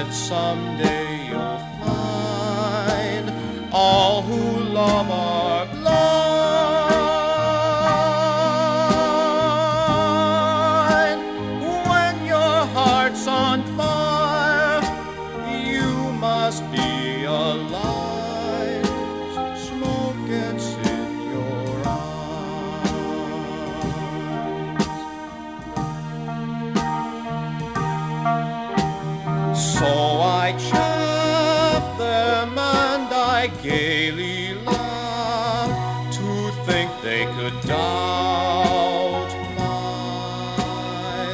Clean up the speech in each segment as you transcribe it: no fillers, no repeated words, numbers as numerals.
but someday you'll find all who love are blind. When your heart's on fire, you must be alive. Smoke gets in your eyes. So I chaff them and I gaily laugh to think they could doubt my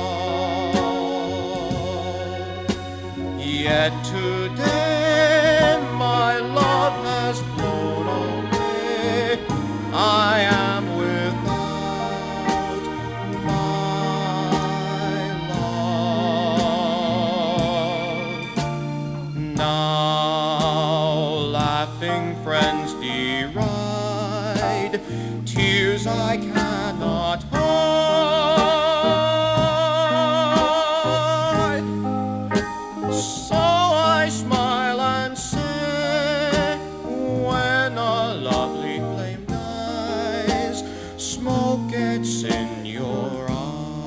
love. Yet today my love has flown away. I am without my love. Now laughing friends deride tears I cannot hide. So I smile and say, when a lovely flame dies, smoke gets in your eyes.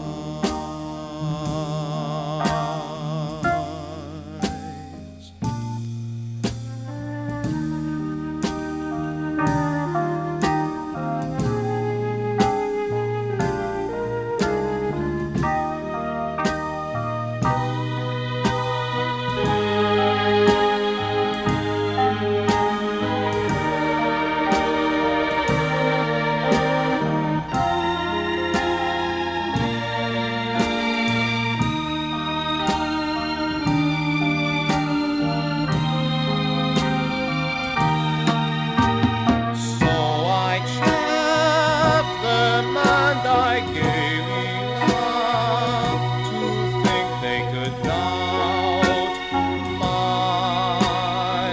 I gaily laugh to think they could doubt my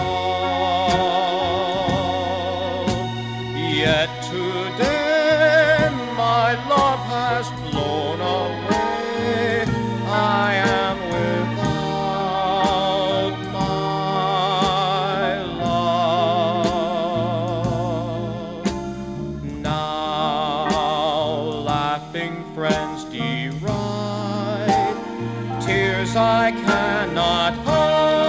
love. Yet today my love has flown away. I am without my love. Now laughing friends deride tears I cannot hide.